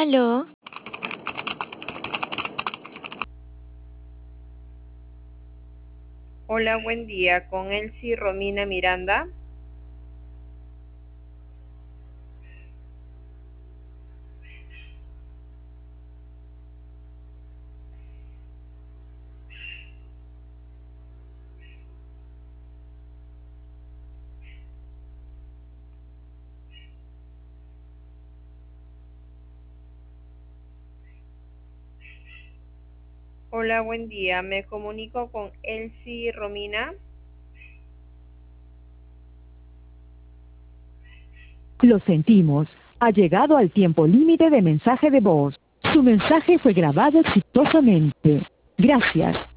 Aló, Hola, buen día. Con Elsie Romina Miranda. Hola, buen día. Me comunico con Elsie Romina. Lo sentimos. Ha llegado al tiempo límite de mensaje de voz. Su mensaje fue grabado exitosamente. Gracias.